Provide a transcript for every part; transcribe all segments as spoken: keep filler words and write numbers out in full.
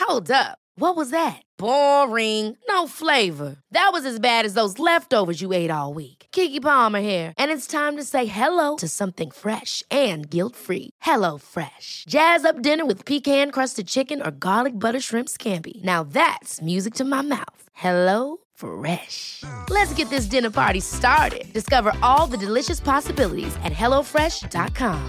Hold up. What was that? Boring. No flavor. That was as bad as those leftovers you ate all week. Keke Palmer here, and it's time to say hello to something fresh and guilt-free. Hello Fresh. Jazz up dinner with pecan-crusted chicken or garlic butter shrimp scampi. Now that's music to my mouth. Hello Fresh. Let's get this dinner party started. Discover all the delicious possibilities at hello fresh dot com.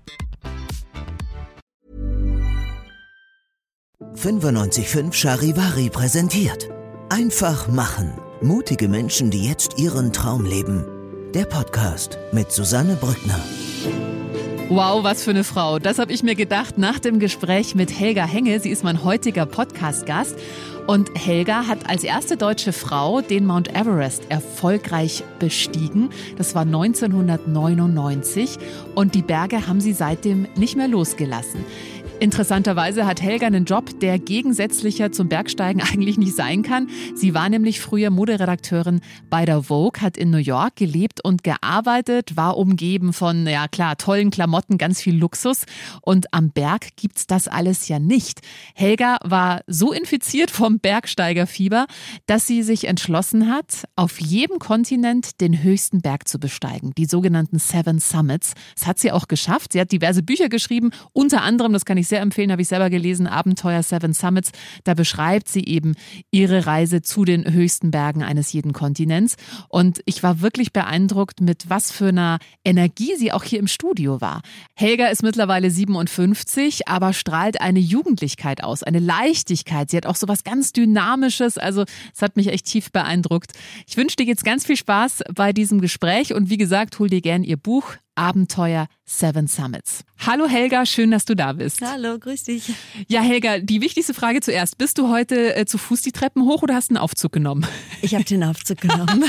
fünfundneunzig Komma fünf Charivari präsentiert. Einfach machen. Mutige Menschen, die jetzt ihren Traum leben. Der Podcast mit Susanne Brückner. Wow, was für eine Frau. Das habe ich mir gedacht nach dem Gespräch mit Helga Henge. Sie ist mein heutiger Podcast-Gast. Und Helga hat als erste deutsche Frau den Mount Everest erfolgreich bestiegen. Das war neunzehnhundertneunundneunzig. Und die Berge haben sie seitdem nicht mehr losgelassen. Interessanterweise hat Helga einen Job, der gegensätzlicher zum Bergsteigen eigentlich nicht sein kann. Sie war nämlich früher Moderedakteurin bei der Vogue, hat in New York gelebt und gearbeitet, war umgeben von, ja klar, tollen Klamotten, ganz viel Luxus. Und am Berg gibt's das alles ja nicht. Helga war so infiziert vom Bergsteigerfieber, dass sie sich entschlossen hat, auf jedem Kontinent den höchsten Berg zu besteigen, die sogenannten Seven Summits. Das hat sie auch geschafft. Sie hat diverse Bücher geschrieben, unter anderem, das kann ich sehr empfehlen, habe ich selber gelesen, Abenteuer Seven Summits. Da beschreibt sie eben ihre Reise zu den höchsten Bergen eines jeden Kontinents. Und ich war wirklich beeindruckt, mit was für einer Energie sie auch hier im Studio war. Helga ist mittlerweile siebenundfünfzig, aber strahlt eine Jugendlichkeit aus, eine Leichtigkeit. Sie hat auch so was ganz Dynamisches. Also es hat mich echt tief beeindruckt. Ich wünsche dir jetzt ganz viel Spaß bei diesem Gespräch und wie gesagt, hol dir gern ihr Buch Abenteuer Seven Summits. Hallo Helga, schön, dass du da bist. Hallo, grüß dich. Ja Helga, die wichtigste Frage zuerst. Bist du heute äh, zu Fuß die Treppen hoch oder hast du einen Aufzug genommen? Ich habe den Aufzug genommen.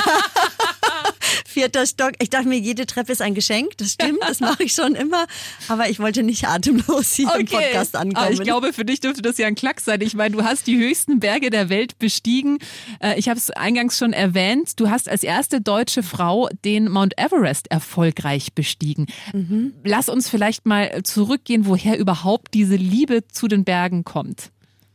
Vierter Stock. Ich dachte mir, jede Treppe ist ein Geschenk. Das stimmt, das mache ich schon immer. Aber ich wollte nicht atemlos hier okay. im Podcast ankommen. Aber ich glaube, für dich dürfte das ja ein Klacks sein. Ich meine, du hast die höchsten Berge der Welt bestiegen. Ich habe es eingangs schon erwähnt. Du hast als erste deutsche Frau den Mount Everest erfolgreich bestiegen. Mhm. Lass uns vielleicht mal zurückgehen, woher überhaupt diese Liebe zu den Bergen kommt.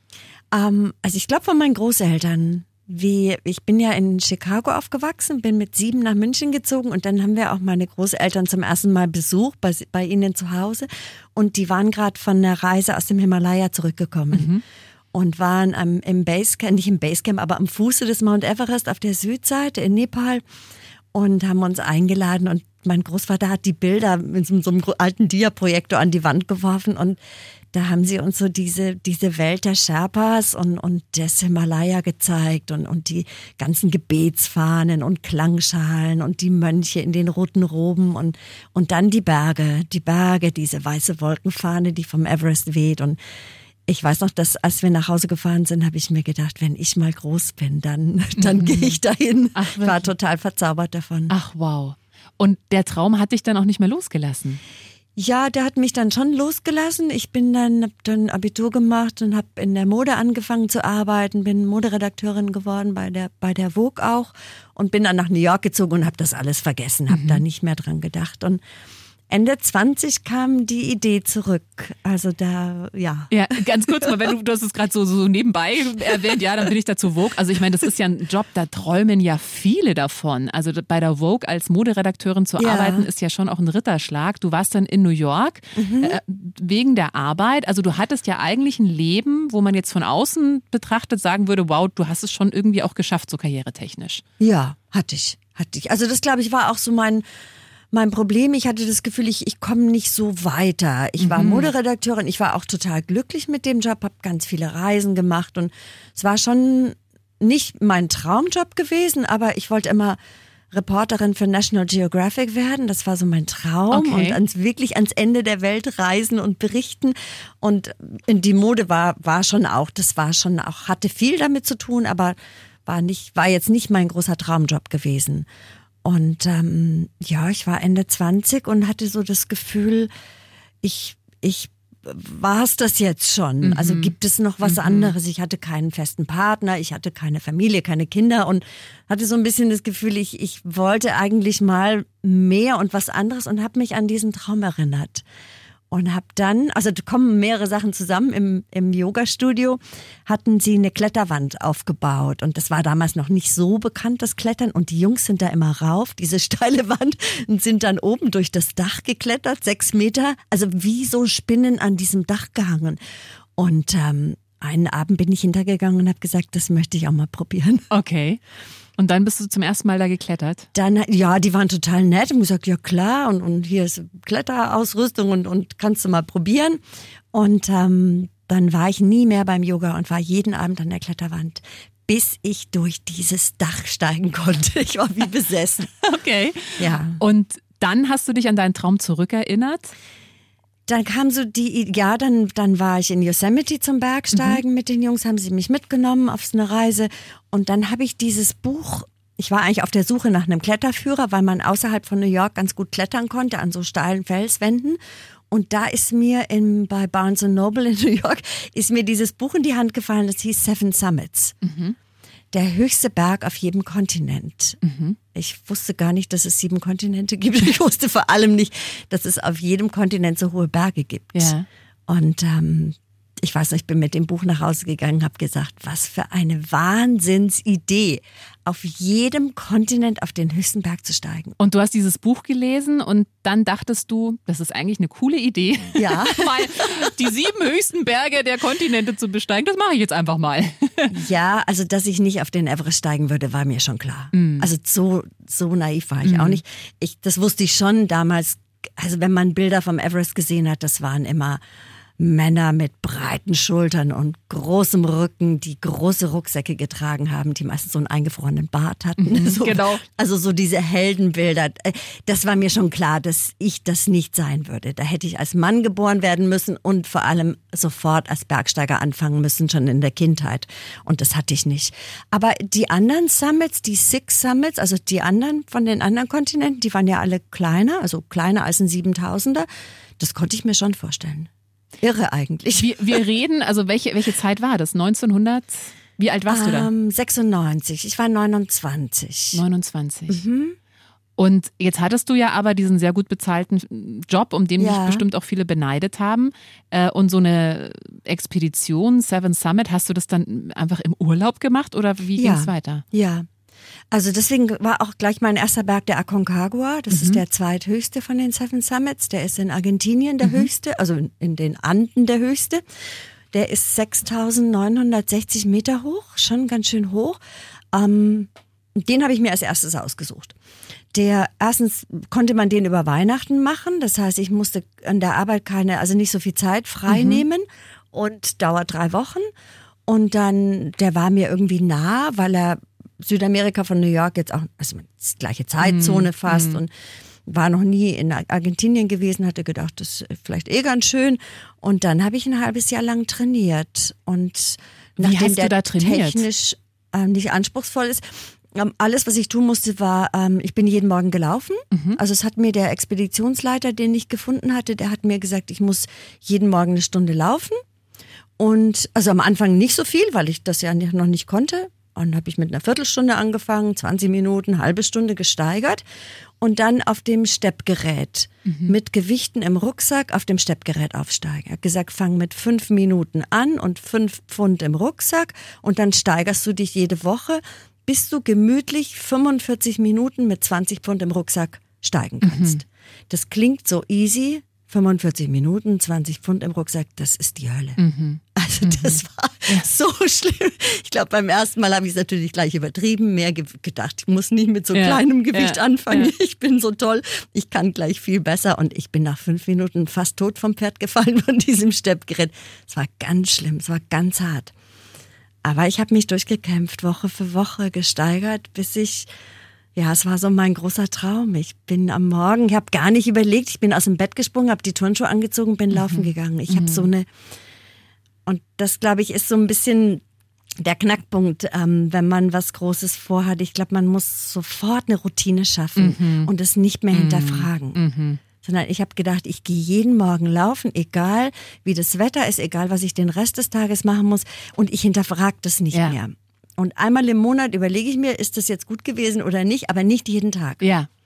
Ähm, also ich glaube von meinen Großeltern. Wie, ich bin ja in Chicago aufgewachsen, bin mit sieben nach München gezogen und dann haben wir auch meine Großeltern zum ersten Mal besucht bei, bei ihnen zu Hause und die waren gerade von einer Reise aus dem Himalaya zurückgekommen mhm. und waren am, im Basecamp, nicht im Basecamp, aber am Fuße des Mount Everest auf der Südseite in Nepal und haben uns eingeladen und mein Großvater hat die Bilder mit so, so einem alten Dia-Projektor an die Wand geworfen und da haben sie uns so diese, diese Welt der Sherpas und, und des Himalaya gezeigt und, und die ganzen Gebetsfahnen und Klangschalen und die Mönche in den roten Roben und, und dann die Berge, die Berge, diese weiße Wolkenfahne, die vom Everest weht. Und ich weiß noch, dass als wir nach Hause gefahren sind, habe ich mir gedacht, wenn ich mal groß bin, dann, dann mhm. gehe ich dahin. Ach, ich war total verzaubert davon. Ach wow. Und der Traum hat dich dann auch nicht mehr losgelassen? Ja, der hat mich dann schon losgelassen. Ich bin dann, hab dann Abitur gemacht und habe in der Mode angefangen zu arbeiten, bin Moderedakteurin geworden bei der bei der Vogue auch und bin dann nach New York gezogen und habe das alles vergessen, habe mhm. da nicht mehr dran gedacht. Und Ende zwanzig kam die Idee zurück. Also da, ja. Ja, ganz kurz mal, wenn du, du hast es gerade so, so nebenbei erwähnt, ja, dann bin ich dazu Vogue. Also ich meine, das ist ja ein Job, da träumen ja viele davon. Also bei der Vogue als Moderedakteurin zu ja. arbeiten, ist ja schon auch ein Ritterschlag. Du warst dann in New York mhm. äh, wegen der Arbeit. Also du hattest ja eigentlich ein Leben, wo man jetzt von außen betrachtet sagen würde, wow, du hast es schon irgendwie auch geschafft, so karrieretechnisch. Ja, hatte ich, hatte ich. Also das, glaube ich, war auch so mein Mein Problem, ich hatte das Gefühl, ich, ich komme nicht so weiter. Ich war mhm. Moderedakteurin, ich war auch total glücklich mit dem Job, habe ganz viele Reisen gemacht und es war schon nicht mein Traumjob gewesen, aber ich wollte immer Reporterin für National Geographic werden. Das war so mein Traum okay. und ans, wirklich ans Ende der Welt reisen und berichten. Und die Mode war, war schon auch, das war schon auch, hatte viel damit zu tun, aber war nicht, war jetzt nicht mein großer Traumjob gewesen. Und ähm, ja, ich war Ende zwanzig und hatte so das Gefühl, ich, ich war es das jetzt schon? Mhm. Also gibt es noch was mhm. anderes? Ich hatte keinen festen Partner, ich hatte keine Familie, keine Kinder und hatte so ein bisschen das Gefühl, ich, ich wollte eigentlich mal mehr und was anderes und habe mich an diesen Traum erinnert. Und habe dann, also da kommen mehrere Sachen zusammen, im, im Yoga-Studio hatten sie eine Kletterwand aufgebaut und das war damals noch nicht so bekannt, das Klettern, und die Jungs sind da immer rauf, diese steile Wand, und sind dann oben durch das Dach geklettert, sechs Meter, also wie so Spinnen an diesem Dach gehangen. Und ähm, einen Abend bin ich hintergegangen und habe gesagt, das möchte ich auch mal probieren. Okay. Und dann bist du zum ersten Mal da geklettert? Dann, ja, die waren total nett und gesagt, ja klar, und, und hier ist Kletterausrüstung und, und kannst du mal probieren. Und ähm, dann war ich nie mehr beim Yoga und war jeden Abend an der Kletterwand, bis ich durch dieses Dach steigen konnte. Ich war wie besessen. Okay. Ja. Und dann hast du dich an deinen Traum zurückerinnert? Dann kam so die, ja, dann, dann war ich in Yosemite zum Bergsteigen mhm. mit den Jungs, haben sie mich mitgenommen auf so eine Reise. Und dann habe ich dieses Buch, ich war eigentlich auf der Suche nach einem Kletterführer, weil man außerhalb von New York ganz gut klettern konnte, an so steilen Felswänden. Und da ist mir in, bei Barnes and Noble in New York, ist mir dieses Buch in die Hand gefallen, das hieß Seven Summits. Mhm. Der höchste Berg auf jedem Kontinent. Mhm. Ich wusste gar nicht, dass es sieben Kontinente gibt. Ich wusste vor allem nicht, dass es auf jedem Kontinent so hohe Berge gibt. Ja. Und ähm, ich weiß noch, ich bin mit dem Buch nach Hause gegangen, habe gesagt, was für eine Wahnsinnsidee, auf jedem Kontinent auf den höchsten Berg zu steigen. Und du hast dieses Buch gelesen und dann dachtest du, das ist eigentlich eine coole Idee. Ja. Mal die sieben höchsten Berge der Kontinente zu besteigen, das mache ich jetzt einfach mal. Ja, also dass ich nicht auf den Everest steigen würde, war mir schon klar. Mm. Also so, so naiv war ich mm. auch nicht. Ich, das wusste ich schon damals, also wenn man Bilder vom Everest gesehen hat, das waren immer Männer mit breiten Schultern und großem Rücken, die große Rucksäcke getragen haben, die meistens so einen eingefrorenen Bart hatten. Mhm, so, genau. Also so diese Heldenbilder. Das war mir schon klar, dass ich das nicht sein würde. Da hätte ich als Mann geboren werden müssen und vor allem sofort als Bergsteiger anfangen müssen, schon in der Kindheit. Und das hatte ich nicht. Aber die anderen Summits, die Six Summits, also die anderen von den anderen Kontinenten, die waren ja alle kleiner, also kleiner als ein siebentausender. Das konnte ich mir schon vorstellen. Irre eigentlich. Wir, wir reden, also welche, welche Zeit war das? neunzehnhundert? Wie alt warst ähm, du da? sechsundneunzig. Ich war neunundzwanzig. neunundzwanzig. Mhm. Und jetzt hattest du ja aber diesen sehr gut bezahlten Job, um den Ja. dich bestimmt auch viele beneidet haben. Und so eine Expedition, Seven Summit, hast du das dann einfach im Urlaub gemacht oder wie Ja. ging es weiter? Ja. Also deswegen war auch gleich mein erster Berg der Aconcagua. Das Mhm. ist der zweithöchste von den Seven Summits. Der ist in Argentinien der Mhm. höchste, also in den Anden der höchste. Der ist sechstausendneunhundertsechzig Meter hoch, schon ganz schön hoch. Ähm, den habe ich mir als erstes ausgesucht. Der, erstens konnte man den über Weihnachten machen. Das heißt, ich musste an der Arbeit keine, also nicht so viel Zeit frei Mhm. nehmen und dauert drei Wochen. Und dann, der war mir irgendwie nah, weil er Südamerika von New York jetzt auch, also das gleiche Zeitzone fast mm. und war noch nie in Argentinien gewesen, hatte gedacht, das ist vielleicht eh ganz schön. Und dann habe ich ein halbes Jahr lang trainiert. Und Wie nachdem hast du der da trainiert? technisch ähm, nicht anspruchsvoll ist, ähm, alles, was ich tun musste, war, ähm, ich bin jeden Morgen gelaufen. Mhm. Also es hat mir der Expeditionsleiter, den ich gefunden hatte, der hat mir gesagt, ich muss jeden Morgen eine Stunde laufen. Und also am Anfang nicht so viel, weil ich das ja noch nicht konnte. Und dann habe ich mit einer Viertelstunde angefangen, zwanzig Minuten, halbe Stunde gesteigert und dann auf dem Steppgerät mhm. mit Gewichten im Rucksack auf dem Steppgerät aufsteigen. Er hat gesagt, fang mit fünf Minuten an und fünf Pfund im Rucksack und dann steigerst du dich jede Woche, bis du gemütlich fünfundvierzig Minuten mit zwanzig Pfund im Rucksack steigen kannst. Mhm. Das klingt so easy. fünfundvierzig Minuten, zwanzig Pfund im Rucksack, das ist die Hölle. Mhm. Also das war ja. so schlimm. Ich glaube, beim ersten Mal habe ich es natürlich gleich übertrieben, mehr ge- gedacht, ich muss nicht mit so ja. kleinem Gewicht ja. anfangen. Ja. Ich bin so toll, ich kann gleich viel besser. Und ich bin nach fünf Minuten fast tot vom Pferd gefallen von diesem Steppgerät. Es war ganz schlimm, es war ganz hart. Aber ich habe mich durchgekämpft, Woche für Woche gesteigert, bis ich... Ja, es war so mein großer Traum. Ich bin am Morgen, ich habe gar nicht überlegt, ich bin aus dem Bett gesprungen, habe die Turnschuhe angezogen, bin mhm. laufen gegangen. Ich mhm. habe so eine, und das glaube ich ist so ein bisschen der Knackpunkt, ähm, wenn man was Großes vorhat. Ich glaube, man muss sofort eine Routine schaffen mhm. und es nicht mehr mhm. hinterfragen. Mhm. Sondern ich habe gedacht, ich gehe jeden Morgen laufen, egal wie das Wetter ist, egal was ich den Rest des Tages machen muss und ich hinterfrage das nicht ja. mehr. Und einmal im Monat überlege ich mir, ist das jetzt gut gewesen oder nicht, aber nicht jeden Tag. Ja.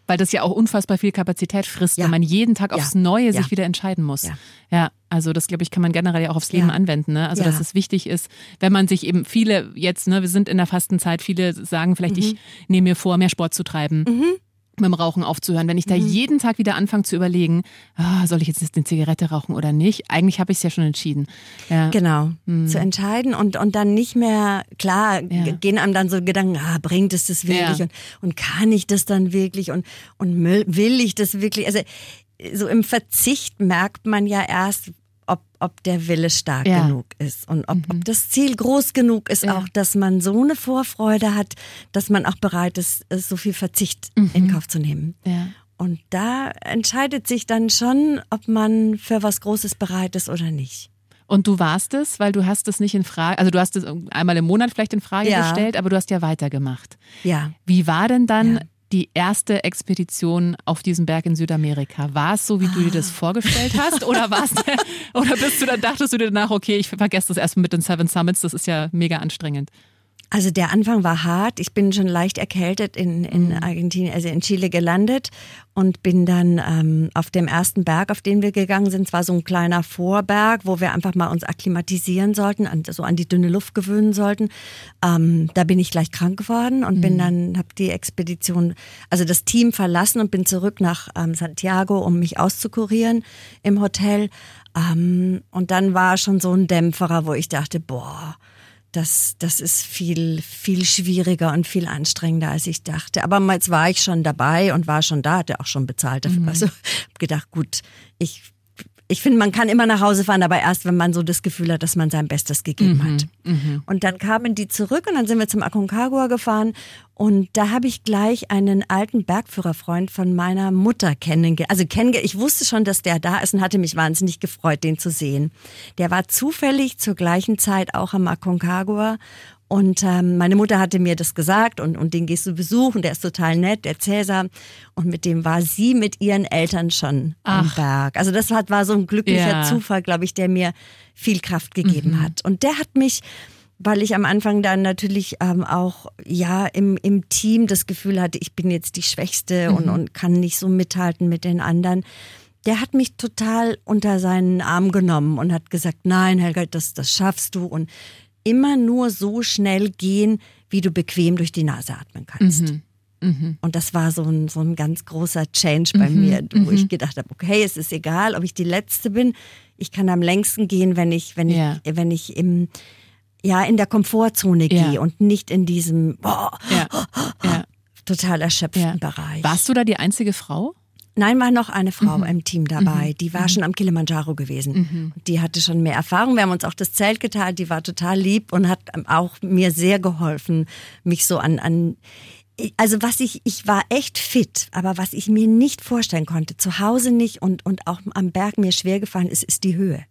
Weil das ja auch unfassbar viel Kapazität frisst, Ja. wenn man jeden Tag aufs Ja. Neue sich Ja. wieder entscheiden muss. Ja. Ja, also das, glaube ich, kann man generell ja auch aufs Leben Ja. anwenden. Ne? Also Ja. dass es wichtig ist, wenn man sich eben viele jetzt, ne, wir sind in der Fastenzeit, viele sagen vielleicht, Mhm. ich nehme mir vor, mehr Sport zu treiben. Mhm. Mit dem Rauchen aufzuhören. Wenn ich da Mhm. jeden Tag wieder anfange zu überlegen, ah, soll ich jetzt eine Zigarette rauchen oder nicht? Eigentlich habe ich es ja schon entschieden. Ja. Genau, Mhm. zu entscheiden und, und dann nicht mehr, klar, Ja. g- gehen einem dann so Gedanken, ah, bringt es das wirklich Ja. und, und kann ich das dann wirklich und, und mö- will ich das wirklich? Also so im Verzicht merkt man ja erst, ob, ob der Wille stark Ja. genug ist und ob, ob das Ziel groß genug ist, Ja. auch, dass man so eine Vorfreude hat, dass man auch bereit ist, so viel Verzicht Mhm. in Kauf zu nehmen. Ja. Und da entscheidet sich dann schon, ob man für was Großes bereit ist oder nicht. Und du warst es, weil du hast es nicht in Frage, also du hast es einmal im Monat vielleicht in Frage Ja. gestellt, aber du hast ja weitergemacht. Ja. Wie war denn dann Ja. die erste Expedition auf diesem Berg in Südamerika? War es so, wie du dir das vorgestellt hast? Oder war's, oder bist du dann, dachtest du dir danach, okay, ich vergesse das erstmal mit den Seven Summits, das ist ja mega anstrengend. Also der Anfang war hart. Ich bin schon leicht erkältet in, in Argentinien, also in Chile gelandet und bin dann ähm, auf dem ersten Berg, auf den wir gegangen sind, zwar so ein kleiner Vorberg, wo wir einfach mal uns akklimatisieren sollten, an, so an die dünne Luft gewöhnen sollten. Ähm, da bin ich gleich krank geworden und bin dann, habe die Expedition, also das Team verlassen und bin zurück nach ähm, Santiago, um mich auszukurieren im Hotel. Ähm, und dann war schon so ein Dämpferer, wo ich dachte, boah, Das, das ist viel, viel schwieriger und viel anstrengender, als ich dachte. Aber jetzt war ich schon dabei und war schon da, hatte auch schon bezahlt dafür. Also hab gedacht, gut, ich, ich finde, man kann immer nach Hause fahren, aber erst, wenn man so das Gefühl hat, dass man sein Bestes gegeben hat. Und dann kamen die zurück und dann sind wir zum Aconcagua gefahren und da habe ich gleich einen alten Bergführerfreund von meiner Mutter kennengelernt. Also kennenge, ich wusste schon, dass der da ist und hatte mich wahnsinnig gefreut, den zu sehen. Der war zufällig zur gleichen Zeit auch am Aconcagua und ähm, meine Mutter hatte mir das gesagt und, und den gehst du besuchen, der ist total nett, der Cäsar. Und mit dem war sie mit ihren Eltern schon am Ach. Berg. Also das hat, war so ein glücklicher Ja. Zufall, glaube ich, der mir viel Kraft gegeben hat. Und der hat mich, weil ich am Anfang dann natürlich ähm, auch ja im, im Team das Gefühl hatte, ich bin jetzt die Schwächste und, und kann nicht so mithalten mit den anderen. Der hat mich total unter seinen Arm genommen und hat gesagt, nein, Helga, das, das schaffst du und immer nur so schnell gehen, wie du bequem durch die Nase atmen kannst. Und das war so ein, so ein ganz großer Change bei mir, wo ich gedacht habe, okay, es ist egal, ob ich die Letzte bin, ich kann am längsten gehen, wenn ich, wenn Ja. ich, wenn ich im, ja, in der Komfortzone Ja. gehe und nicht in diesem boah, Ja. Ja. total erschöpften Ja. Bereich. Warst du da die einzige Frau? Nein, war noch eine Frau im Team dabei, die war schon am Kilimanjaro gewesen. Die hatte schon mehr Erfahrung. Wir haben uns auch das Zelt geteilt, die war total lieb und hat auch mir sehr geholfen, mich so an, an also was ich, ich war echt fit, aber was ich mir nicht vorstellen konnte, zu Hause nicht und, und auch am Berg mir schwer gefallen ist, ist die Höhe.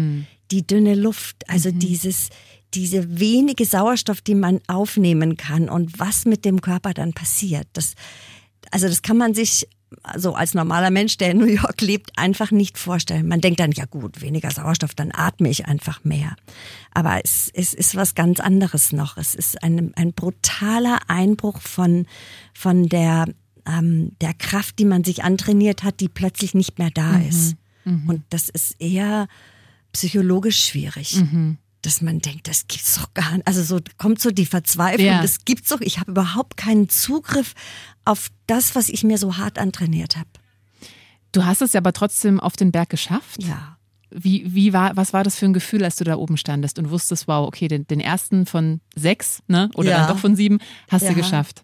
Die dünne Luft, also dieses, diese wenige Sauerstoff, die man aufnehmen kann und was mit dem Körper dann passiert. Das, also das kann man sich so als normaler Mensch, der in New York lebt, einfach nicht vorstellen. Man denkt dann, ja gut, weniger Sauerstoff, dann atme ich einfach mehr. Aber es, es ist was ganz anderes noch. Es ist ein, ein brutaler Einbruch von, von der, ähm, der Kraft, die man sich antrainiert hat, die plötzlich nicht mehr da ist. Und das ist eher psychologisch schwierig. Dass man denkt, das gibt's doch gar nicht. Also so kommt so die Verzweiflung, Ja. das gibt's doch. Ich habe überhaupt keinen Zugriff auf das, was ich mir so hart antrainiert habe. Du hast es ja aber trotzdem auf den Berg geschafft. Ja. Wie, wie war, was war das für ein Gefühl, als du da oben standest und wusstest, wow, okay, den, den ersten von sechs, ne, oder Ja. dann doch von sieben, hast Ja. du geschafft?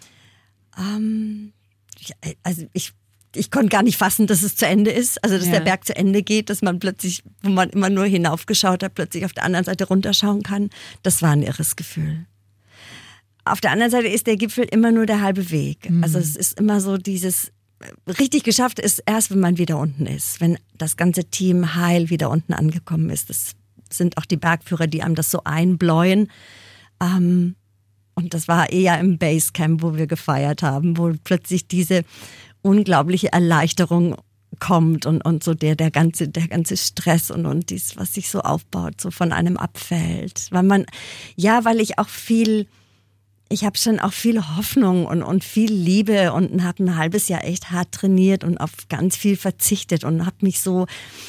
Ähm, ich, also ich, ich konnte gar nicht fassen, dass es zu Ende ist. Also dass Ja. der Berg zu Ende geht, dass man plötzlich, wo man immer nur hinaufgeschaut hat, plötzlich auf der anderen Seite runterschauen kann. Das war ein irres Gefühl. Auf der anderen Seite ist der Gipfel immer nur der halbe Weg. Mhm. Also es ist immer so dieses, richtig geschafft ist erst, wenn man wieder unten ist. Wenn das ganze Team heil wieder unten angekommen ist. Das sind auch die Bergführer, die einem das so einbläuen. Ähm, und das war eher im Basecamp, wo wir gefeiert haben, wo plötzlich diese unglaubliche Erleichterung kommt und, und so der, der ganze, der ganze Stress und, und dies, was sich so aufbaut, so von einem abfällt. Weil man, ja, weil ich auch viel, ich habe schon auch viel Hoffnung und, und viel Liebe und habe ein halbes Jahr echt hart trainiert und auf ganz viel verzichtet und habe mich so,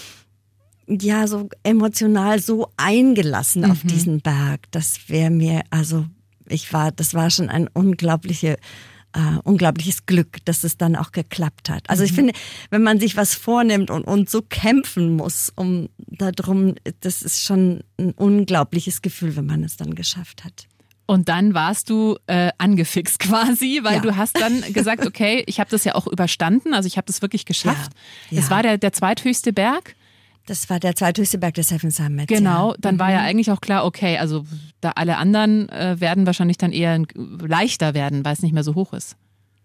ja, so emotional so eingelassen mhm. auf diesen Berg. Das wäre mir, also ich war, das war schon ein unglaubliche, äh, unglaubliches Glück, dass es dann auch geklappt hat. Also mhm. ich finde, wenn man sich was vornimmt und, und so kämpfen muss, um darum, das ist schon ein unglaubliches Gefühl, wenn man es dann geschafft hat. Und dann warst du äh, angefixt quasi, weil ja. du hast dann gesagt, okay, ich habe das ja auch überstanden, also ich habe das wirklich geschafft. Ja. Ja. Das war der, der zweithöchste Berg. Das war der zweithöchste Berg des Seven Summits. Genau, ja. dann mhm. war ja eigentlich auch klar, okay, also da alle anderen äh, werden wahrscheinlich dann eher leichter werden, weil es nicht mehr so hoch ist.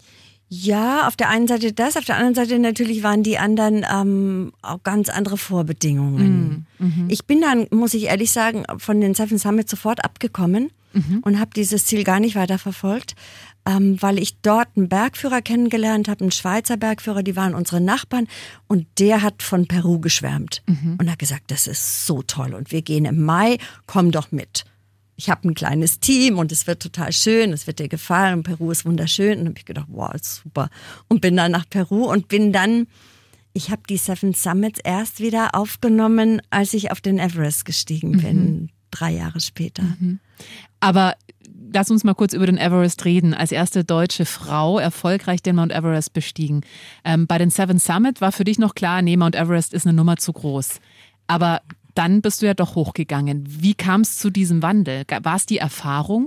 Ja, auf der einen Seite das, auf der anderen Seite natürlich waren die anderen ähm, auch ganz andere Vorbedingungen. Mm, mhm. Ich bin dann, muss ich ehrlich sagen, von den Seven Summits sofort abgekommen mhm. und habe dieses Ziel gar nicht weiter verfolgt, ähm, weil ich dort einen Bergführer kennengelernt habe, einen Schweizer Bergführer, die waren unsere Nachbarn und der hat von Peru geschwärmt mhm. und hat gesagt, das ist so toll und wir gehen im Mai, komm doch mit. Ich habe ein kleines Team und es wird total schön, es wird dir gefallen und Peru ist wunderschön. Und habe ich gedacht, wow, ist super. Und bin dann nach Peru und bin dann, ich habe die Seven Summits erst wieder aufgenommen, als ich auf den Everest gestiegen bin, mhm. drei Jahre später. Mhm. Aber lass uns mal kurz über den Everest reden. Als erste deutsche Frau erfolgreich den Mount Everest bestiegen. Ähm, bei den Seven Summit war für dich noch klar, nee, Mount Everest ist eine Nummer zu groß. Aber dann bist du ja doch hochgegangen. Wie kam es zu diesem Wandel? War es die Erfahrung?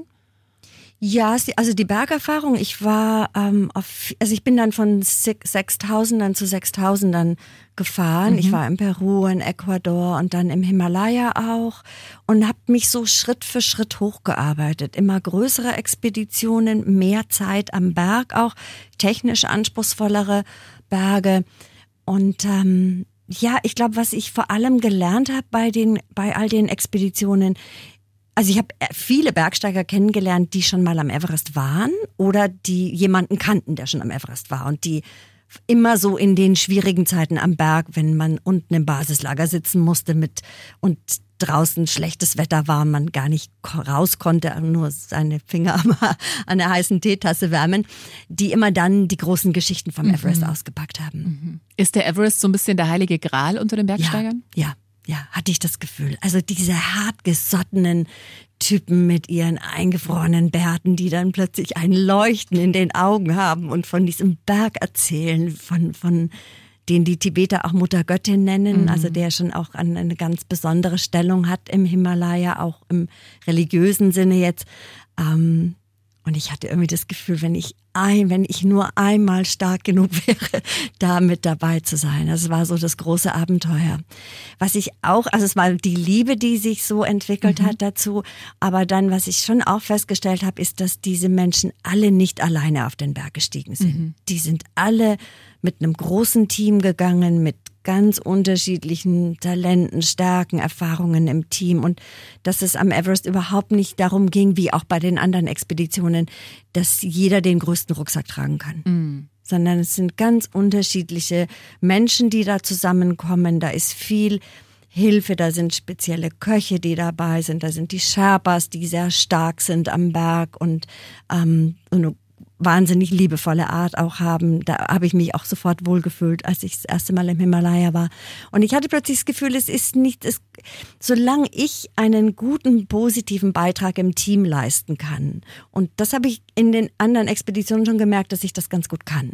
Ja, also die Bergerfahrung. Ich war, ähm, auf, also ich bin dann von sechstausendern zu sechstausendern gefahren. Mhm. Ich war in Peru, in Ecuador und dann im Himalaya auch und habe mich so Schritt für Schritt hochgearbeitet. Immer größere Expeditionen, mehr Zeit am Berg auch, technisch anspruchsvollere Berge und ähm, ja, ich glaube, was ich vor allem gelernt habe bei den, bei all den Expeditionen, also ich habe viele Bergsteiger kennengelernt, die schon mal am Everest waren oder die jemanden kannten, der schon am Everest war und die immer so in den schwierigen Zeiten am Berg, wenn man unten im Basislager sitzen musste mit und draußen schlechtes Wetter war, man gar nicht raus konnte, nur seine Finger an der heißen Teetasse wärmen, die immer dann die großen Geschichten vom Everest mhm. ausgepackt haben. Mhm. Ist der Everest so ein bisschen der heilige Gral unter den Bergsteigern? Ja, ja, ja, hatte ich das Gefühl. Also diese hartgesottenen Typen mit ihren eingefrorenen Bärten, die dann plötzlich ein Leuchten in den Augen haben und von diesem Berg erzählen, von, von den die Tibeter auch Mutter Göttin nennen, mhm. also der schon auch eine ganz besondere Stellung hat im Himalaya, auch im religiösen Sinne jetzt. Ähm, und ich hatte irgendwie das Gefühl, wenn ich ein, wenn ich nur einmal stark genug wäre, da mit dabei zu sein. Das war so das große Abenteuer. Was ich auch, also es war die Liebe, die sich so entwickelt mhm. hat dazu. Aber dann, was ich schon auch festgestellt habe, ist, dass diese Menschen alle nicht alleine auf den Berg gestiegen sind. Mhm. Die sind alle mit einem großen Team gegangen, mit ganz unterschiedlichen Talenten, Stärken, Erfahrungen im Team und dass es am Everest überhaupt nicht darum ging, wie auch bei den anderen Expeditionen, dass jeder den größten Rucksack tragen kann. Mhm. Sondern es sind ganz unterschiedliche Menschen, die da zusammenkommen. Da ist viel Hilfe, da sind spezielle Köche, die dabei sind. Da sind die Sherpas, die sehr stark sind am Berg und ähm, eine wahnsinnig liebevolle Art auch haben. Da habe ich mich auch sofort wohlgefühlt, als ich das erste Mal im Himalaya war. Und ich hatte plötzlich das Gefühl, es ist nicht, es, solange ich einen guten, positiven Beitrag im Team leisten kann. Und das habe ich in den anderen Expeditionen schon gemerkt, dass ich das ganz gut kann.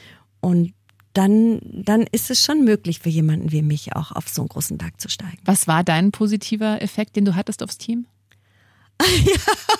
Und dann, dann ist es schon möglich für jemanden wie mich auch auf so einen großen Berg zu steigen. Was war dein positiver Effekt, den du hattest aufs Team? Ja.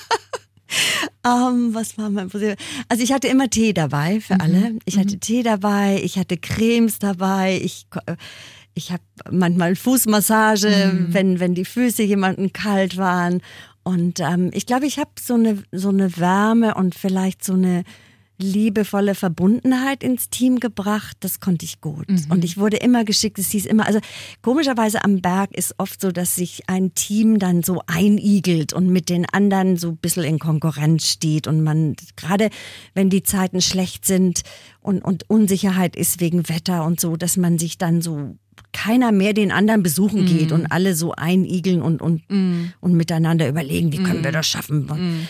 Um, was war mein Problem? Also ich hatte immer Tee dabei für alle. Ich hatte mhm. Tee dabei, ich hatte Cremes dabei, ich, ich habe manchmal Fußmassage, mhm. wenn, wenn die Füße jemandem kalt waren. Und ähm, ich glaube, ich habe so eine, so eine Wärme und vielleicht so eine liebevolle Verbundenheit ins Team gebracht, das konnte ich gut. Mhm. Und ich wurde immer geschickt, es hieß immer, also komischerweise am Berg ist oft so, dass sich ein Team dann so einigelt und mit den anderen so ein bisschen in Konkurrenz steht und man, gerade wenn die Zeiten schlecht sind und, und Unsicherheit ist wegen Wetter und so, dass man sich dann so keiner mehr den anderen besuchen geht mm. und alle so einigeln und, und, mm. und miteinander überlegen, wie können mm. wir das schaffen. Mm.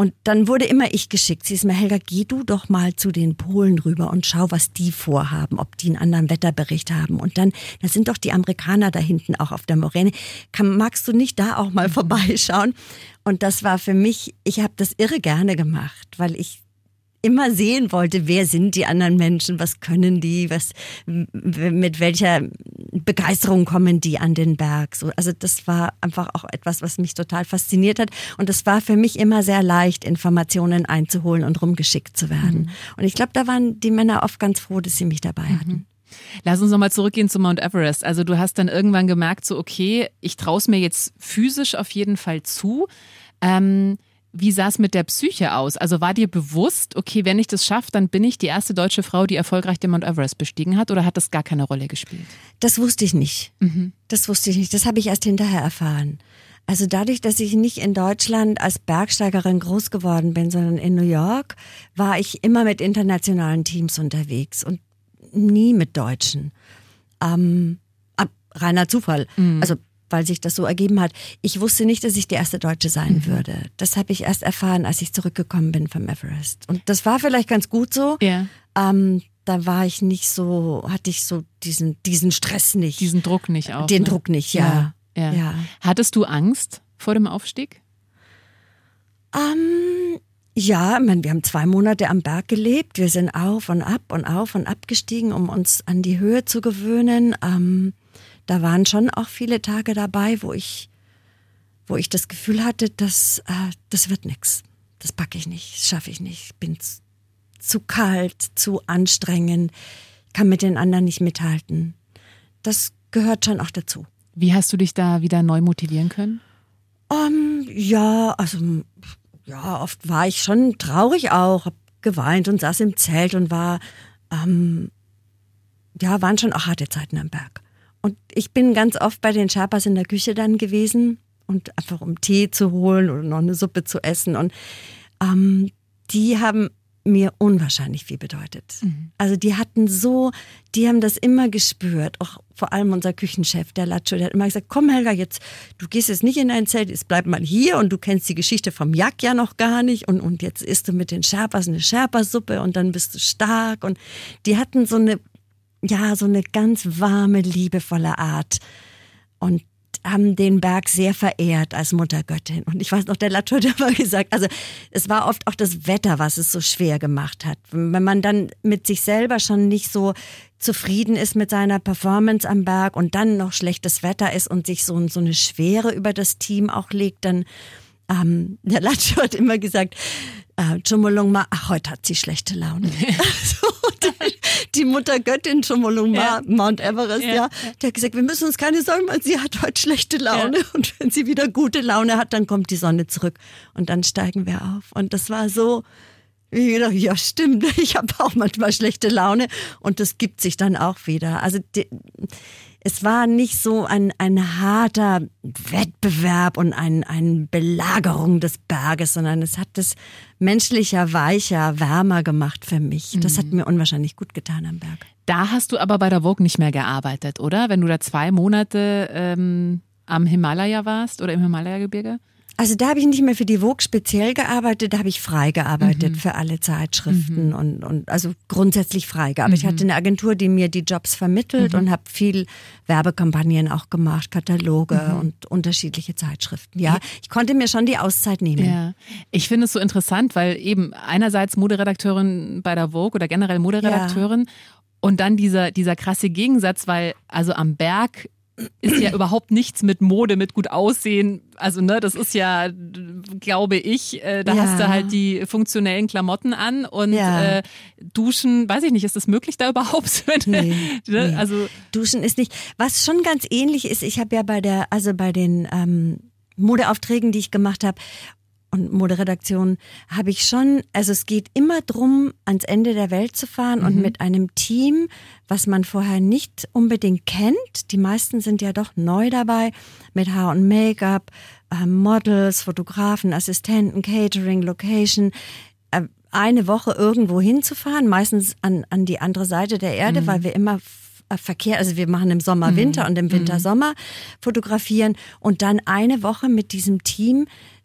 Und dann wurde immer ich geschickt. Sie ist mir, Helga, geh du doch mal zu den Polen rüber und schau, was die vorhaben, ob die einen anderen Wetterbericht haben. Und dann, da sind doch die Amerikaner da hinten auch auf der Moräne. Kann, magst du nicht da auch mal vorbeischauen? Und das war für mich, ich habe das irre gerne gemacht, weil ich immer sehen wollte, wer sind die anderen Menschen, was können die, was, mit welcher Begeisterung kommen die an den Berg. So, also das war einfach auch etwas, was mich total fasziniert hat. Und es war für mich immer sehr leicht, Informationen einzuholen und rumgeschickt zu werden. Mhm. Und ich glaube, da waren die Männer oft ganz froh, dass sie mich dabei mhm. hatten. Lass uns nochmal zurückgehen zu Mount Everest. Also du hast dann irgendwann gemerkt, so okay, ich traue es mir jetzt physisch auf jeden Fall zu. Ähm, Wie sah es mit der Psyche aus? Also war dir bewusst, okay, wenn ich das schaffe, dann bin ich die erste deutsche Frau, die erfolgreich den Mount Everest bestiegen hat, oder hat das gar keine Rolle gespielt? Das wusste ich nicht. Mhm. Das wusste ich nicht. Das habe ich erst hinterher erfahren. Also dadurch, dass ich nicht in Deutschland als Bergsteigerin groß geworden bin, sondern in New York, war ich immer mit internationalen Teams unterwegs und nie mit Deutschen. Ähm, reiner Zufall. Mhm. Also weil sich das so ergeben hat. Ich wusste nicht, dass ich die erste Deutsche sein mhm. würde. Das habe ich erst erfahren, als ich zurückgekommen bin vom Everest. Und das war vielleicht ganz gut so. Ja. Ähm, da war ich nicht so, hatte ich so diesen, diesen Stress nicht. Diesen Druck nicht auch. Den ne? Druck nicht, ja. Ja, ja. ja. Hattest du Angst vor dem Aufstieg? Ähm, ja, ich meine, wir haben zwei Monate am Berg gelebt. Wir sind auf und ab und auf und ab gestiegen, um uns an die Höhe zu gewöhnen. Ähm, Da waren schon auch viele Tage dabei, wo ich, wo ich das Gefühl hatte, dass äh, das wird nichts. Das packe ich nicht, das schaffe ich nicht. Ich bin zu, zu kalt, zu anstrengend, kann mit den anderen nicht mithalten. Das gehört schon auch dazu. Wie hast du dich da wieder neu motivieren können? Um, ja, also ja, oft war ich schon traurig auch, hab geweint und saß im Zelt und war, ähm, ja, waren schon auch harte Zeiten am Berg. Und ich bin ganz oft bei den Sherpas in der Küche dann gewesen und einfach um Tee zu holen oder noch eine Suppe zu essen. Und ähm, die haben mir unwahrscheinlich viel bedeutet. Mhm. Also die hatten so, die haben das immer gespürt. Auch vor allem unser Küchenchef, der Lacho, der hat immer gesagt, komm Helga, jetzt, du gehst jetzt nicht in dein Zelt, jetzt bleib mal hier und du kennst die Geschichte vom Jak ja noch gar nicht und, und jetzt isst du mit den Sherpas eine Sherpasuppe und dann bist du stark. Und die hatten so eine Ja, so eine ganz warme, liebevolle Art und haben den Berg sehr verehrt als Muttergöttin. Und ich weiß noch, der Latour hat immer gesagt, also es war oft auch das Wetter, was es so schwer gemacht hat. Wenn man dann mit sich selber schon nicht so zufrieden ist mit seiner Performance am Berg und dann noch schlechtes Wetter ist und sich so, so eine Schwere über das Team auch legt, dann ähm, der Latour hat immer gesagt, äh, Chomolungma, ach, heute hat sie schlechte Laune. Also, die Muttergöttin Chomolungma, ja. Mount Everest, ja. ja, die hat gesagt, wir müssen uns keine Sorgen machen, sie hat heute schlechte Laune ja. und wenn sie wieder gute Laune hat, dann kommt die Sonne zurück und dann steigen wir auf. Und das war so, ich dachte, ja stimmt, ich habe auch manchmal schlechte Laune und das gibt sich dann auch wieder. Also die, es war nicht so ein, ein harter Wettbewerb und ein, eine Belagerung des Berges, sondern es hat es menschlicher, weicher, wärmer gemacht für mich. Das hat mir unwahrscheinlich gut getan am Berg. Da hast du aber bei der Vogue nicht mehr gearbeitet, oder? Wenn du da zwei Monate ähm, am Himalaya warst oder im Himalaya-Gebirge? Also da habe ich nicht mehr für die Vogue speziell gearbeitet, da habe ich frei gearbeitet mhm. für alle Zeitschriften mhm. und, und also grundsätzlich frei gearbeitet. Mhm. Ich hatte eine Agentur, die mir die Jobs vermittelt mhm. und habe viel Werbekampagnen auch gemacht, Kataloge mhm. und unterschiedliche Zeitschriften. Ja, ich konnte mir schon die Auszeit nehmen. Ja. Ich finde es so interessant, weil eben einerseits Moderedakteurin bei der Vogue oder generell Moderedakteurin ja. und dann dieser, dieser krasse Gegensatz, weil also am Berg ist ja überhaupt nichts mit Mode, mit gut aussehen. Also ne, das ist ja, glaube ich, äh, da ja. hast du halt die funktionellen Klamotten an und ja. äh, Duschen, weiß ich nicht, ist das möglich da überhaupt? Nee, ne? nee. Also Duschen ist nicht. Was schon ganz ähnlich ist, ich habe ja bei der, also bei den ähm, Modeaufträgen, die ich gemacht habe, und Moderedaktion habe ich schon, also es geht immer drum, ans Ende der Welt zu fahren mhm. und mit einem Team, was man vorher nicht unbedingt kennt. Die meisten sind ja doch neu dabei, mit Haar und Make-up, äh, Models, Fotografen, Assistenten, Catering, Location, äh, eine Woche irgendwo hinzufahren, meistens an, an die andere Seite der Erde, mhm. weil wir immer Verkehr, also wir machen im Sommer Winter mhm. und im Winter Sommer fotografieren und dann eine Woche mit diesem Team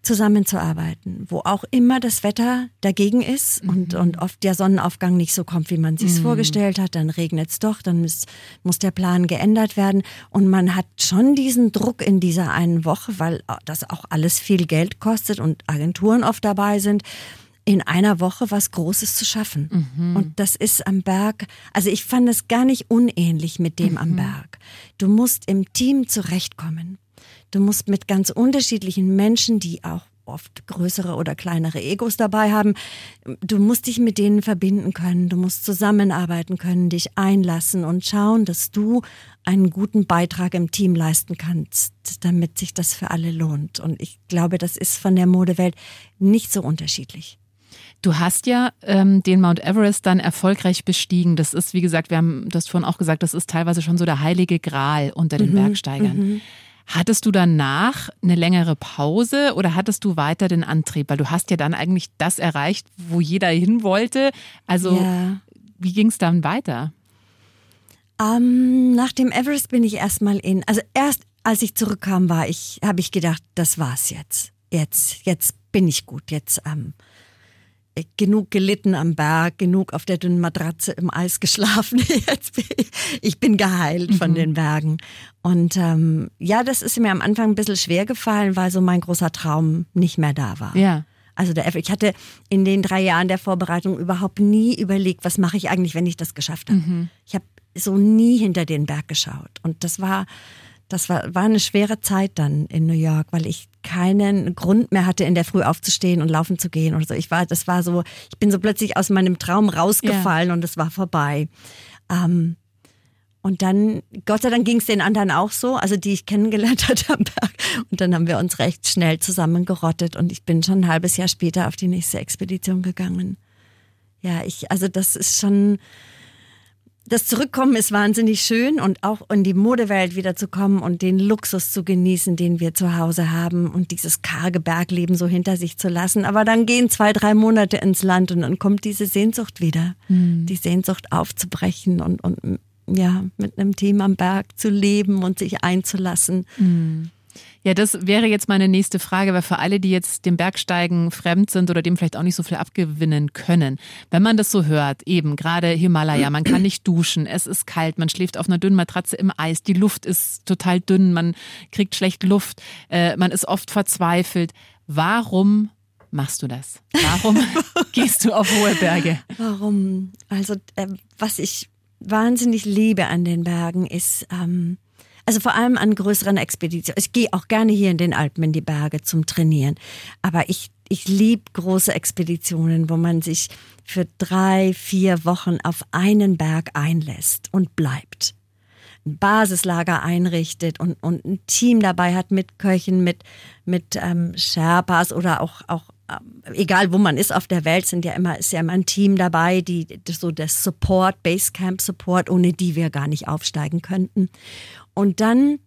zusammenzuarbeiten, wo auch immer das Wetter dagegen ist mhm. und, und oft der Sonnenaufgang nicht so kommt, wie man sich's mhm. vorgestellt hat, dann regnet es doch, dann muss, muss der Plan geändert werden und man hat schon diesen Druck in dieser einen Woche, weil das auch alles viel Geld kostet und Agenturen oft dabei sind, in einer Woche was Großes zu schaffen. Mhm. Und das ist am Berg, also ich fand es gar nicht unähnlich mit dem mhm. am Berg. Du musst im Team zurechtkommen. Du musst mit ganz unterschiedlichen Menschen, die auch oft größere oder kleinere Egos dabei haben, du musst dich mit denen verbinden können, du musst zusammenarbeiten können, dich einlassen und schauen, dass du einen guten Beitrag im Team leisten kannst, damit sich das für alle lohnt. Und ich glaube, das ist von der Modewelt nicht so unterschiedlich. Du hast ja ähm, den Mount Everest dann erfolgreich bestiegen. Das ist, wie gesagt, wir haben das vorhin auch gesagt, das ist teilweise schon so der heilige Gral unter den mhm, Bergsteigern. Mhm. Hattest du danach eine längere Pause oder hattest du weiter den Antrieb? Weil du hast ja dann eigentlich das erreicht, wo jeder hin wollte. Also ja. Wie ging es dann weiter? Um, nach dem Everest bin ich erstmal in, also erst als ich zurückkam, war ich, habe ich gedacht, das war's jetzt. Jetzt, jetzt bin ich gut. Jetzt ähm, genug gelitten am Berg, genug auf der dünnen Matratze im Eis geschlafen. Jetzt bin ich, ich bin geheilt mhm. von den Bergen. Und ähm, ja, das ist mir am Anfang ein bisschen schwer gefallen, weil so mein großer Traum nicht mehr da war. Ja. Also der, ich hatte in den drei Jahren der Vorbereitung überhaupt nie überlegt, was mache ich eigentlich, wenn ich das geschafft habe. Mhm. Ich habe so nie hinter den Berg geschaut. Und das war Das war, war eine schwere Zeit dann in New York, weil ich keinen Grund mehr hatte, in der Früh aufzustehen und laufen zu gehen oder so. Ich war, das war so, ich bin so plötzlich aus meinem Traum rausgefallen ja. und es war vorbei. Ähm, und dann, Gott sei Dank ging es den anderen auch so, also die ich kennengelernt hatte am Berg. Und dann haben wir uns recht schnell zusammengerottet und ich bin schon ein halbes Jahr später auf die nächste Expedition gegangen. Ja, ich, also das ist schon... Das Zurückkommen ist wahnsinnig schön und auch in die Modewelt wieder zu kommen und den Luxus zu genießen, den wir zu Hause haben und dieses karge Bergleben so hinter sich zu lassen. Aber dann gehen zwei, drei Monate ins Land und dann kommt diese Sehnsucht wieder. Mhm. Die Sehnsucht aufzubrechen und, und ja, mit einem Team am Berg zu leben und sich einzulassen. Mhm. Ja, das wäre jetzt meine nächste Frage, weil für alle, die jetzt dem Bergsteigen fremd sind oder dem vielleicht auch nicht so viel abgewinnen können, wenn man das so hört, eben gerade Himalaya, man kann nicht duschen, es ist kalt, man schläft auf einer dünnen Matratze im Eis, die Luft ist total dünn, man kriegt schlecht Luft, äh, man ist oft verzweifelt. Warum machst du das? Warum gehst du auf hohe Berge? Warum? Also äh, was ich wahnsinnig liebe an den Bergen ist... Ähm Also vor allem an größeren Expeditionen. Ich gehe auch gerne hier in den Alpen in die Berge zum Trainieren. Aber ich, ich liebe große Expeditionen, wo man sich für drei, vier Wochen auf einen Berg einlässt und bleibt. Ein Basislager einrichtet und, und ein Team dabei hat mit Köchen, mit, mit ähm, Sherpas oder auch, auch egal wo man ist auf der Welt, sind ja immer, ist ja immer ein Team dabei, die so das Support, Basecamp Support, ohne die wir gar nicht aufsteigen könnten. Und dann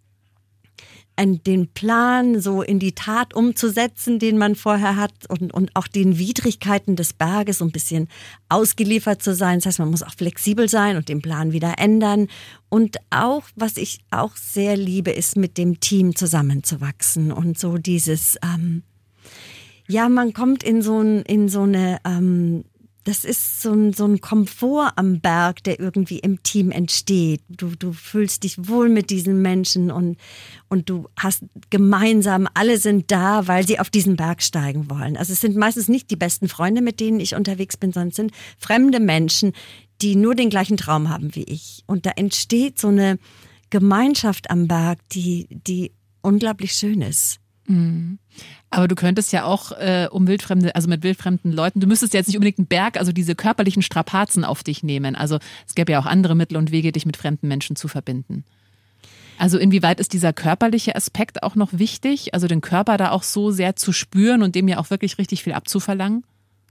den Plan so in die Tat umzusetzen, den man vorher hat und, und auch den Widrigkeiten des Berges so ein bisschen ausgeliefert zu sein. Das heißt, man muss auch flexibel sein und den Plan wieder ändern. Und auch, was ich auch sehr liebe, ist mit dem Team zusammenzuwachsen und so dieses, ähm, ja, man kommt in so, ein, in so eine, ähm, das ist so ein, so ein Komfort am Berg, der irgendwie im Team entsteht. Du, du fühlst dich wohl mit diesen Menschen und, und du hast gemeinsam, alle sind da, weil sie auf diesen Berg steigen wollen. Also es sind meistens nicht die besten Freunde, mit denen ich unterwegs bin, sondern es sind fremde Menschen, die nur den gleichen Traum haben wie ich. Und da entsteht so eine Gemeinschaft am Berg, die, die unglaublich schön ist. Mhm. Aber du könntest ja auch äh, um wildfremde, also mit wildfremden Leuten, du müsstest jetzt nicht unbedingt einen Berg, also diese körperlichen Strapazen auf dich nehmen. Also es gäbe ja auch andere Mittel und Wege, dich mit fremden Menschen zu verbinden. Also inwieweit ist dieser körperliche Aspekt auch noch wichtig? Also den Körper da auch so sehr zu spüren und dem ja auch wirklich richtig viel abzuverlangen?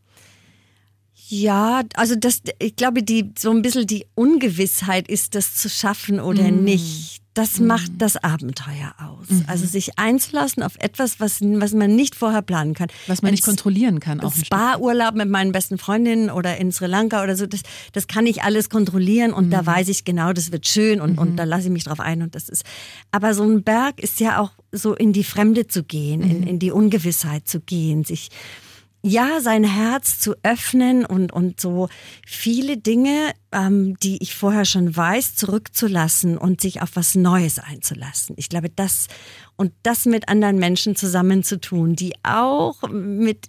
Ja, also das, ich glaube, die so ein bisschen die Ungewissheit ist, das zu schaffen oder mm. nicht. das macht das Abenteuer aus. Mhm. Also sich einzulassen auf etwas, was, was man nicht vorher planen kann. Was man nicht kontrollieren kann. Auch Spa-Urlaub mit meinen besten Freundinnen oder in Sri Lanka oder so, das, das kann ich alles kontrollieren und mhm. da weiß ich genau, das wird schön und, mhm. und da lasse ich mich drauf ein und das ist. Aber so ein Berg ist ja auch so in die Fremde zu gehen, mhm. in, in die Ungewissheit zu gehen, sich ja, sein Herz zu öffnen und, und so viele Dinge, ähm, die ich vorher schon weiß, zurückzulassen und sich auf was Neues einzulassen. Ich glaube, das und das mit anderen Menschen zusammen zu tun, die auch mit,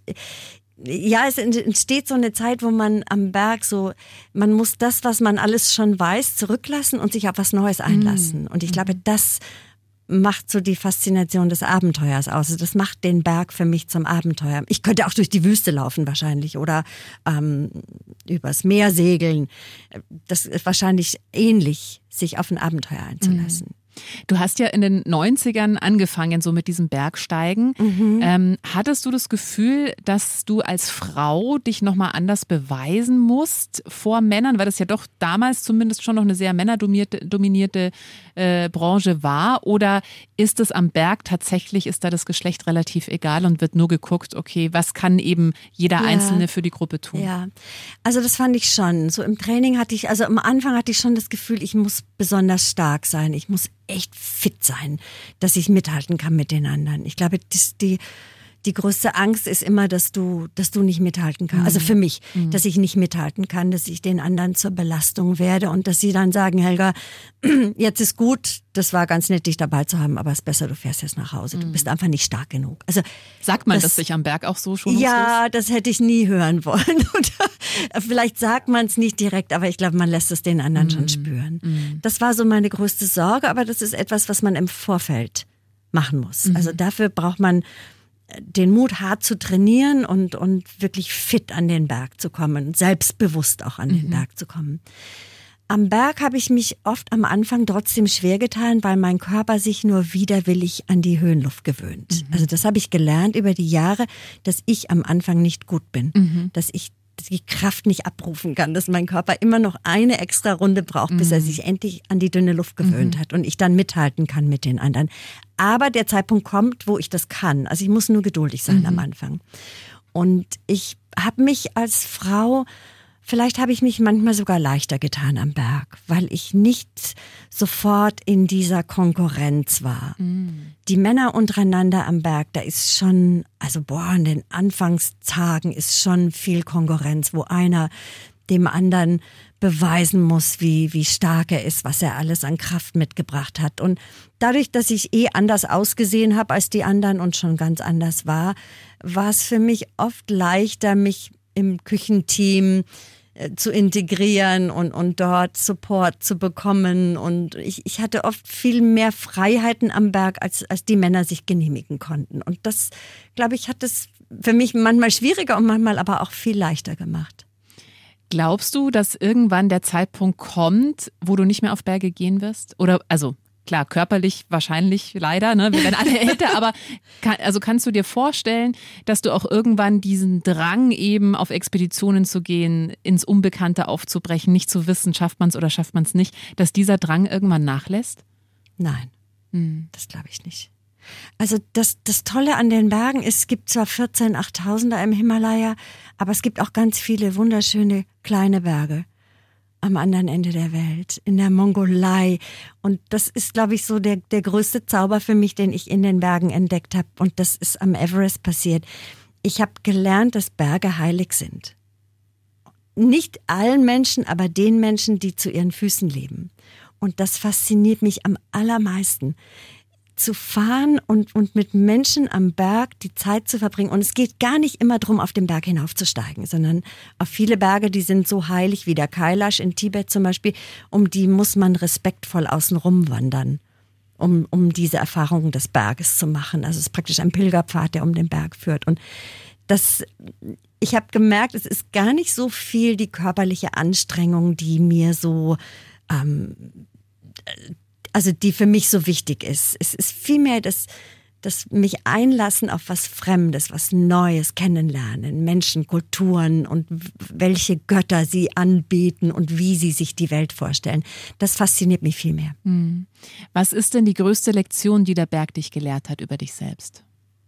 ja, es entsteht so eine Zeit, wo man am Berg so, man muss das, was man alles schon weiß, zurücklassen und sich auf was Neues einlassen. Und ich glaube, das macht so die Faszination des Abenteuers aus. Also das macht den Berg für mich zum Abenteuer. Ich könnte auch durch die Wüste laufen wahrscheinlich oder ähm, übers Meer segeln. Das ist wahrscheinlich ähnlich, sich auf ein Abenteuer einzulassen. Mhm. Du hast ja in den neunzigern angefangen, so mit diesem Bergsteigen. Mhm. Ähm, hattest du das Gefühl, dass du als Frau dich nochmal anders beweisen musst vor Männern, weil das ja doch damals zumindest schon noch eine sehr männerdominierte dominierte, äh, Branche war? Oder ist es am Berg tatsächlich, ist da das Geschlecht relativ egal und wird nur geguckt, okay, was kann eben jeder ja. Einzelne für die Gruppe tun? Ja, also das fand ich schon. So im Training hatte ich, also am Anfang hatte ich schon das Gefühl, ich muss besonders stark sein. Ich muss echt fit sein, dass ich mithalten kann mit den anderen. Ich glaube, das, die, die größte Angst ist immer, dass du, dass du nicht mithalten kannst. Mhm. Also für mich, mhm. dass ich nicht mithalten kann, dass ich den anderen zur Belastung werde und dass sie dann sagen, Helga, jetzt ist gut, das war ganz nett, dich dabei zu haben, aber es ist besser, du fährst jetzt nach Hause. Du bist einfach nicht stark genug. Also sagt man das, das sich am Berg auch so schon? Ja, das hätte ich nie hören wollen. Und vielleicht sagt man es nicht direkt, aber ich glaube, man lässt es den anderen mm. schon spüren. Mm. Das war so meine größte Sorge, aber das ist etwas, was man im Vorfeld machen muss. Mm. Also dafür braucht man den Mut, hart zu trainieren und, und wirklich fit an den Berg zu kommen, selbstbewusst auch an den mm. Berg zu kommen. Am Berg habe ich mich oft am Anfang trotzdem schwer getan, weil mein Körper sich nur widerwillig an die Höhenluft gewöhnt. Mhm. Also das habe ich gelernt über die Jahre, dass ich am Anfang nicht gut bin, mhm. dass ich die Kraft nicht abrufen kann, dass mein Körper immer noch eine extra Runde braucht, bis mhm. er sich endlich an die dünne Luft gewöhnt mhm. hat und ich dann mithalten kann mit den anderen. Aber der Zeitpunkt kommt, wo ich das kann. Also ich muss nur geduldig sein mhm. am Anfang. Und ich habe mich als Frau Vielleicht habe ich mich manchmal sogar leichter getan am Berg, weil ich nicht sofort in dieser Konkurrenz war. Mm. Die Männer untereinander am Berg, da ist schon, also boah, in den Anfangstagen ist schon viel Konkurrenz, wo einer dem anderen beweisen muss, wie, wie stark er ist, was er alles an Kraft mitgebracht hat. Und dadurch, dass ich eh anders ausgesehen habe als die anderen und schon ganz anders war, war es für mich oft leichter, mich im Küchenteam zu integrieren und, und dort Support zu bekommen. Und ich, ich hatte oft viel mehr Freiheiten am Berg, als, als die Männer sich genehmigen konnten. Und das, glaube ich, hat es für mich manchmal schwieriger und manchmal aber auch viel leichter gemacht. Glaubst du, dass irgendwann der Zeitpunkt kommt, wo du nicht mehr auf Berge gehen wirst? Oder, also klar, körperlich wahrscheinlich leider, ne? Wir werden alle älter, aber kann, also kannst du dir vorstellen, dass du auch irgendwann diesen Drang eben auf Expeditionen zu gehen, ins Unbekannte aufzubrechen, nicht zu wissen, schafft man es oder schafft man es nicht, dass dieser Drang irgendwann nachlässt? Nein, hm. das glaube ich nicht. Also das, das Tolle an den Bergen ist, es gibt zwar vierzehn achttausender im Himalaya, aber es gibt auch ganz viele wunderschöne kleine Berge am anderen Ende der Welt, in der Mongolei. Und das ist, glaube ich, so der, der größte Zauber für mich, den ich in den Bergen entdeckt habe. Und das ist am Everest passiert. Ich habe gelernt, dass Berge heilig sind. Nicht allen Menschen, aber den Menschen, die zu ihren Füßen leben. Und das fasziniert mich am allermeisten. Zu fahren und, und mit Menschen am Berg die Zeit zu verbringen. Und es geht gar nicht immer darum, auf den Berg hinaufzusteigen, sondern auf viele Berge, die sind so heilig wie der Kailash in Tibet zum Beispiel, um die muss man respektvoll außenrum wandern, um, um diese Erfahrung des Berges zu machen. Also es ist praktisch ein Pilgerpfad, der um den Berg führt. Und das, ich habe gemerkt, es ist gar nicht so viel die körperliche Anstrengung, die mir so ähm, also die für mich so wichtig ist. Es ist vielmehr das, das mich einlassen auf was Fremdes, was Neues kennenlernen, Menschen, Kulturen und welche Götter sie anbeten und wie sie sich die Welt vorstellen. Das fasziniert mich viel mehr. Was ist denn die größte Lektion, die der Berg dich gelehrt hat über dich selbst?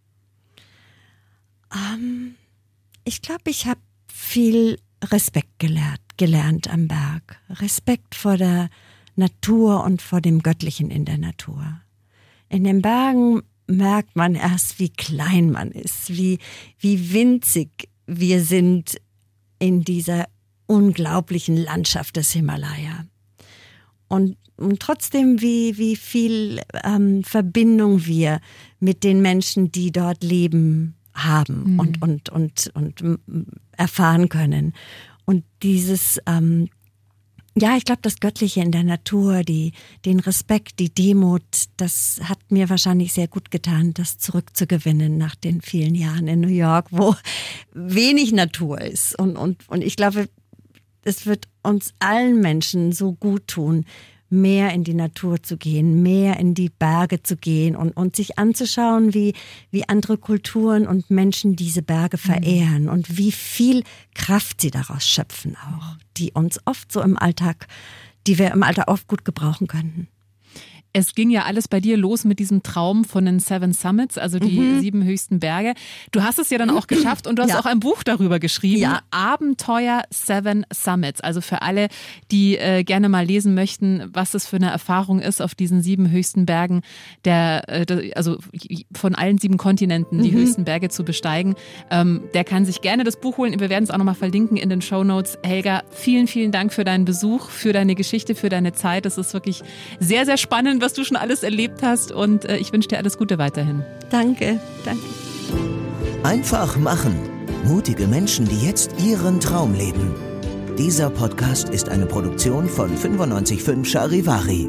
Um, ich glaube, ich habe viel Respekt gelernt, gelernt am Berg. Respekt vor der Natur und vor dem Göttlichen in der Natur. In den Bergen merkt man erst, wie klein man ist, wie, wie winzig wir sind in dieser unglaublichen Landschaft des Himalaya. Und, und trotzdem, wie, wie viel ähm, Verbindung wir mit den Menschen, die dort leben, haben mhm. und, und, und, und erfahren können. Und dieses, ähm, ja, ich glaube, das Göttliche in der Natur, die, den Respekt, die Demut, das hat mir wahrscheinlich sehr gut getan, das zurückzugewinnen nach den vielen Jahren in New York, wo wenig Natur ist. Und, und, und ich glaube, es wird uns allen Menschen so gut tun, mehr in die Natur zu gehen, mehr in die Berge zu gehen und, und sich anzuschauen, wie, wie andere Kulturen und Menschen diese Berge verehren und wie viel Kraft sie daraus schöpfen auch, die uns oft so im Alltag, die wir im Alltag oft gut gebrauchen könnten. Es ging ja alles bei dir los mit diesem Traum von den Seven Summits, also die mhm. sieben höchsten Berge. Du hast es ja dann auch geschafft und du hast ja. auch ein Buch darüber geschrieben. Ja. Abenteuer Seven Summits. Also für alle, die äh, gerne mal lesen möchten, was es für eine Erfahrung ist, auf diesen sieben höchsten Bergen, der, äh, also von allen sieben Kontinenten die mhm. höchsten Berge zu besteigen. Ähm, der kann sich gerne das Buch holen. Wir werden es auch nochmal verlinken in den Shownotes. Helga, vielen, vielen Dank für deinen Besuch, für deine Geschichte, für deine Zeit. Das ist wirklich sehr, sehr spannend, was du schon alles erlebt hast und äh, ich wünsche dir alles Gute weiterhin. Danke, danke. Einfach machen. Mutige Menschen, die jetzt ihren Traum leben. Dieser Podcast ist eine Produktion von fünfundneunzig Komma fünf Charivari.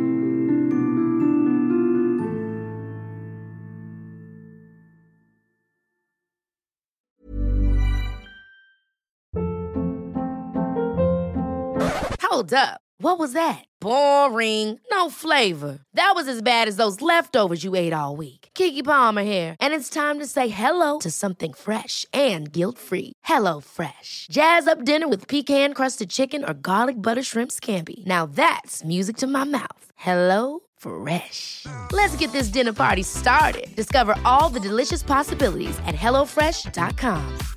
Hold up. What was that? Boring. No flavor. That was as bad as those leftovers you ate all week. Keke Palmer here, and it's time to say hello to something fresh and guilt-free. Hello Fresh. Jazz up dinner with pecan-crusted chicken or garlic butter shrimp scampi. Now that's music to my mouth. Hello Fresh. Let's get this dinner party started. Discover all the delicious possibilities at hello fresh dot com.